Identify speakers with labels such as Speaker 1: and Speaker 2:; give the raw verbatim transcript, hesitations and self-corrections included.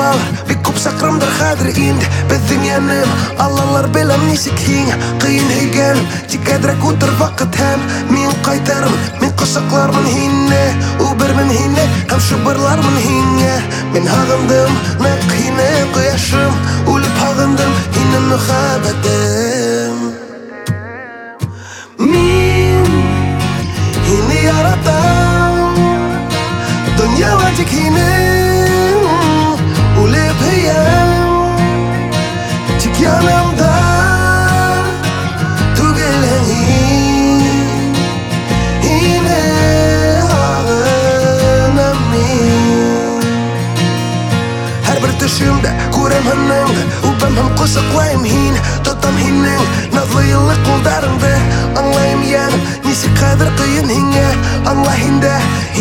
Speaker 1: bağır bir kup sakramdır hadir indi Bizdin yanım Allahlar bilen nisik hiň Kıyın heygen Çikedrek udur vakit hem Min kaytarım Min kısaklarmın hinne U bir min hinne Hem şubırlarmın hinne Min hağındım Nek hinne kıyaşım Ulup hağındım Hinne mühabetim Min Hinne yaratam Dünya vacik hinne Ulup heyem Çik yanımda Tugelen hin Hine ağınam min Her bir düşümde kurem hannandı Ubam hem kusaklayım hin Tutam hinnin Nazlı yıllık kuldarındı Anlayım yanım Nisi kadir kıyın hinge Anlayın da